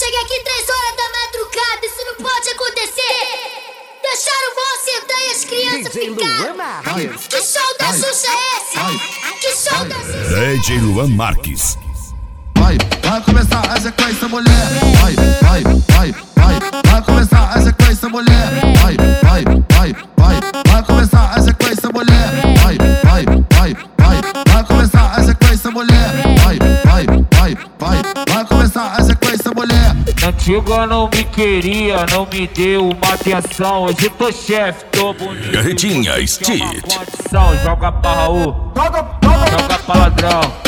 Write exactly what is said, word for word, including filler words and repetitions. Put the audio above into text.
cheguei aqui três horas da madrugada, isso não pode acontecer. Deixaram o bom sentar e as crianças ficarem. Que show da Xuxa é esse? Que show da Xuxa? D J Luan Marques. Vai, vai começar a sequência, mulher. Vai, vai, vai, vai. Vai começar a sequência, mulher. Vai, vai, vai, vai. Vai começar a sequência, mulher. Vai, vai, vai, vai. Vai começar a sequência, mulher. Vai, vai, vai, vai. Vai começar a sequência, mulher. Antiga não me queria, não me deu uma atenção. Hoje tô chefe, tô bonito. Carretinha Street. Joga pra Raul, joga pra ladrão.